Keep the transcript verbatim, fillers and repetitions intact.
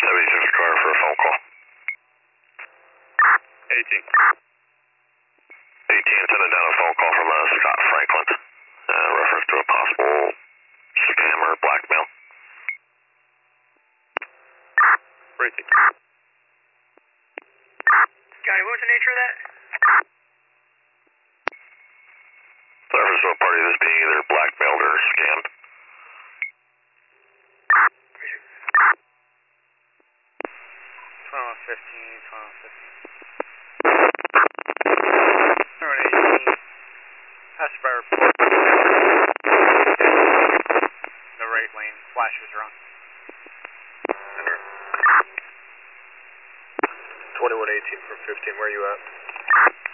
seventy-six car for a phone call. eighteen. eighteen, sending down a phone call from uh, Scott Franklin. Uh, reference to a possible scam or blackmail. Racing. Scotty, what was the nature of that? Reference to a party that's being either blackmailed or scammed. twelve fifteen, twelve fifteen. Alright, eighteen. Passenger by report. The right lane, flashes are on. twenty-one eighteen from fifteen, where are you at?